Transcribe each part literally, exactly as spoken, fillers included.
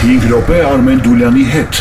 հինգ րոպե Արմեն Դուլյանի հետ։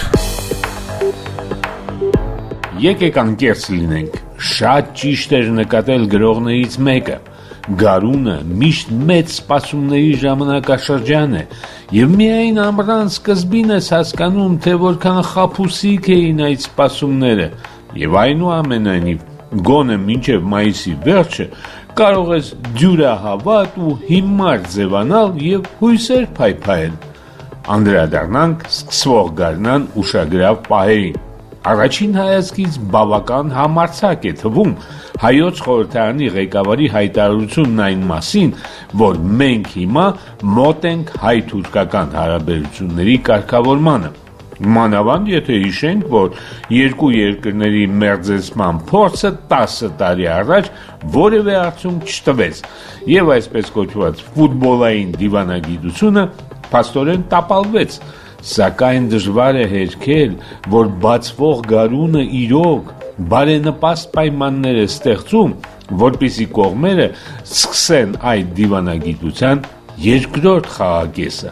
Եկեք անկեղծ լինենք, շատ ճիշտ էր նկատել գրողներից մեկը։ Գարունը միշտ մեծ սպասումների ժամանակաշրջան է, և միայն ամռան սկզբին ես հասկանում, թե որքան խաբուսիկ էին այդ սպասումները, և այնուամենայնիվ, գոնե մինչև մայիսի վերջը կարող ես դյուրահավատ ու հիմար ձևանալ և հույսեր փայփայել։ Անդրադառնանք սկսվող գարնան ուշագրավ պահերին։ Առաջին հայացքից բավական համարձակ է թվում Հայոց խորհրդարանի ղեկավարի հայտարարությունն այն մասին, որ մենք հիմա մոտ ենք հայ-թուրքական հարաբերությունների կարգավորմանը։ Մանավանդ եթե հիշենք, որ երկու երկրների մերձեցման փորձը տասը տարի առաջ որևէ արդյունք չտվեց, և այսպես կոչված ֆուտբոլային դիվանագիտությունը փաստորեն տապալվեց, սակայն դժվար է հերքել, որ բացվող գարունը իրոք բարենպաստ պայմաններ է ստեղծում, որպեսզի կողմերը սկսեն այդ դիվանագիտության երկրորդ խաղակեսը։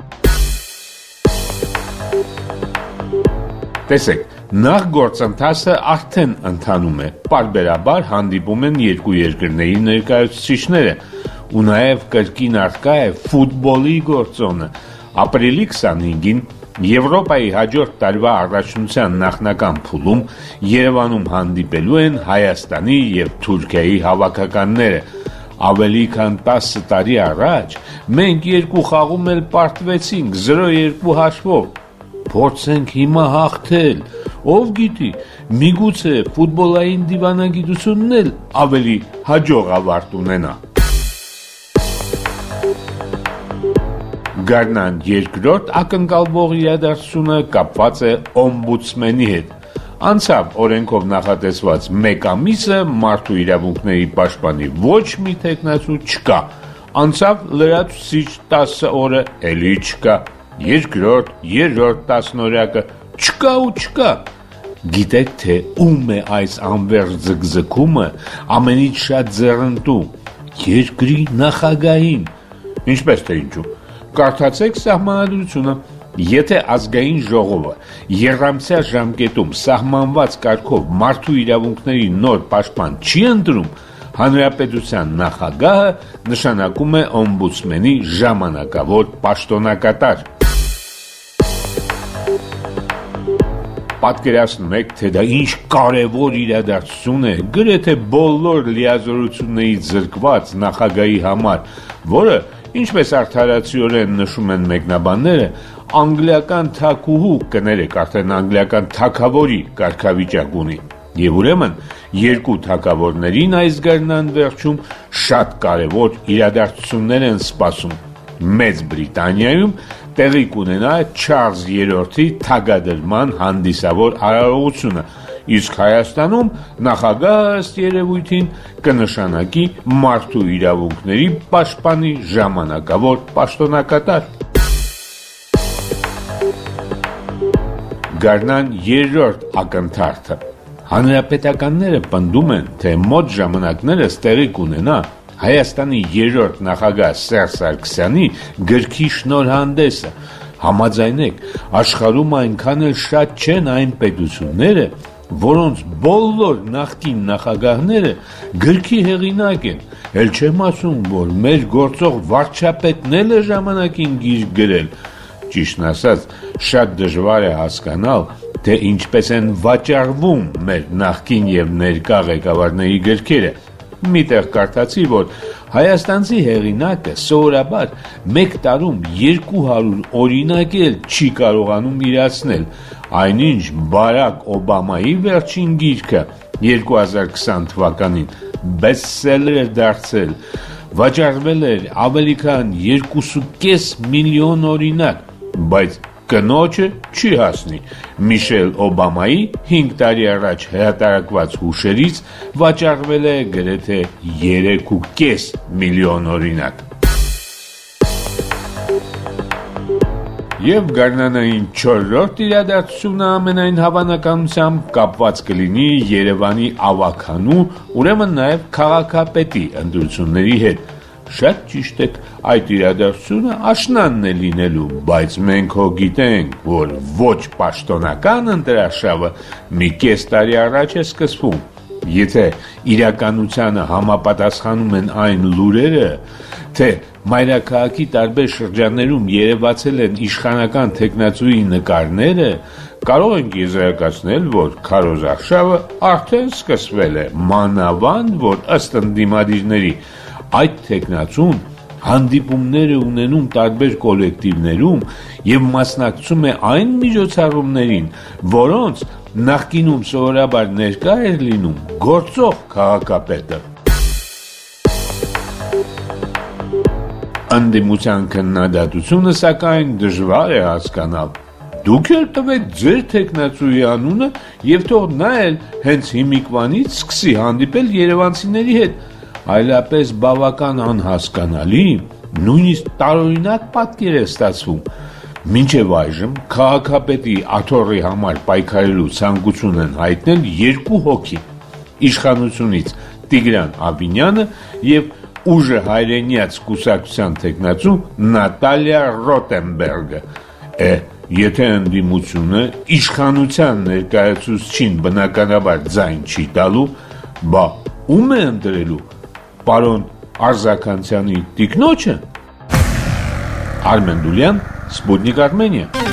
Տեսեք, նախ գործընթացը արդեն ընթանում է, պարբերաբար հանդիպում են երկու երկրների ներկայացուցիչները, ու նաև կրկին առկա է ֆուտբոլի գործոնը։ Ապրիլի քսանհինգին Եվրոպայի հաջորդ տարվա առաջնության նախնական փուլում Երևանում հանդիպելու են Հայաստանի և Թուրքիայի հավաքականները։ Ավելի քան տասը տարի առաջ մենք երկու խաղում էլ պարտվեցինք զրո երկու հաշվով։ Փորձենք հիմա հաղթել, ով գիտի, միգուցե ֆուտբոլային դիվանագիտությունն էլ ավելի հաջող ավարտ ունենա։ Գարնան երկրորդ ակնկալվող իրադարձությունը կապված է օմբուդսմենի հետ։ Անցավ օրենքով նախատեսված մեկ ամիսը մարդու իրավունքների պաշտպանի ոչ մի թեկնածու չկա։ Անցավ լրացուցիչ տասը օրը, էլի չկա։ Երկրորդ, երրորդ տասնօրյակը չկա ու չկա։ Գիտեք, թե ում է այս անվերջ ձգձգումը ամենից շատ ձեռնտու։ Երկրի նախագահին։ Ինչպես թե ինչու։ Կարդացեք սահմանադրությունը, եթե ազգային ժողովը եռամսյա ժամկետում սահմանված կարգով մարդու իրավունքների նոր պաշտպան չի ընտրում, հանրապետության նախագահը նշանակում է օմբուդսմենի ժամանակավոր պաշտոնակատար։ Պատկերացնում եք, թե դա ինչ կարևոր իրադարձություն է, գրեթե բոլոր լիազորություններից զրկված նախագահի համար, որը ինչպես արդարացիորեն նշում են մեկնաբանները, անգլիական թագուհու, կներեք արդեն անգլիական թագավորի կարգավիճակ ունի։ Եվ ուրեմն երկու թագավորներին այս գարնան վերջում շատ կարևոր իրադարձություններ են սպասում։ Մեծ Բրիտանիայում տեղի կունենա Չարլզ երրորդի թագադրման հանդիսավոր արարողությունը, իսկ Հայաստանում նախագահը ըստ երևույթին կնշանակի մարդու իրավունքների պաշտպանի ժամանակավոր պաշտոնակատար։ Գարնան երրորդ ակնթարթը։ Հանրապետականները պնդում են, թե մոտ ժամանակներս տեղի կունենա Հայաստանի երրորդ նախագահ Սերժ Սարգսյանի գրքի շնորհանդեսը։ Համաձայնեք, աշխարհում այնքան էլ շատ չեն այն պետությունները, որոնց բոլոր նախկին նախագահները գրքի հեղինակ են, էլ չեմ ասում, որ մեր գործող վարչապետն էլ է ժամանակին գիրք գրել։ Ճիշտն ասած, շատ դժվար է հասկանալ, թե ինչպես են վաճառվում մեր նախկին և ներկա ղեկավարների գրքերը։ Միտեղ կարդացի, որ հայաստանցի հեղինակը սովորաբար մեկ տարում երկու հարյուր օրինակ էլ չի կարողանում իրացնել, այնինչ Բարակ Օբամայի վերջին գիրքը երկու հազար քսան թվականին բեսթսելեր էր դարձել, վաճառվել էր ավելի քան երկուսուկես միլիոն օրինակ, բայց կնոջը չի հասնի։ Միշել Օբամայի հինգ տարի առաջ հրատարակված հուշերից վաճառվել է գրեթե երեքուկես միլիոն օրինակ։ Եվ գարնանային չորրորդ իրադարձությունը ամենայն հավանականությամբ կապված կլինի Երևանի ավագանու, ուրեմն նաև քաղաքապետի ընտրությունների հետ։ Շատ ճիշտ եք, այդ իրադարձությունը աշնանն է լինելու, բայց մենք հո գիտենք, որ ոչ պաշտոնական ընտրաշավը մի կես տարի առաջ է սկսվում։ Եթե իրականությանը համապատասխանում են այն լուրերը, թե մայրաքաղաքի տարբեր շրջաններում երևացել են իշխանական թեկնածուի նկարները, կարող ենք եզրակացնել, որ քարոզարշավը արդեն սկսվել է, մանավանդ, որ ըստ ընդդիմադիրների այդ թեկնածուն հանդիպումներ է ունենում տարբեր կոլեկտիվներում և մասնակցում է այն միջոցառումներին, որոնց նախկինում սովորաբար ներկա էր լինում գործող քաղաքապետը։ Ընդդիմության քննադատությունը սակայն դժվար է հասկանալ։ Դուք էլ տվեք ձեր թեկնածուի անունը և թող նա էլ հենց հիմիկվանից սկսի հանդիպել երևանցիների հետ, այլապես բավական անհասկանալի, նույնիսկ տարօրինակ պատկեր է ստացվում։ Մինչև այժմ քաղաքապետի աթոռի համար պայքարելու ցանկություն են հայտնել երկու հոգի՝ իշխանությունից Տիգրան Աբինյանը և ուժը հայրենյաց կուսակցության թեկնածու Նատալիա Ռոթենբերգը։ Է, եթե ընդդիմությունը իշխանության ներկայացուցչին բնականաբար ձայն չի տալու, բա ում է ընտրելու, պարոն Արզականցյանի տիկնոջը։ Արմեն Դուլյան, Սպուտնիկ Արմենիա։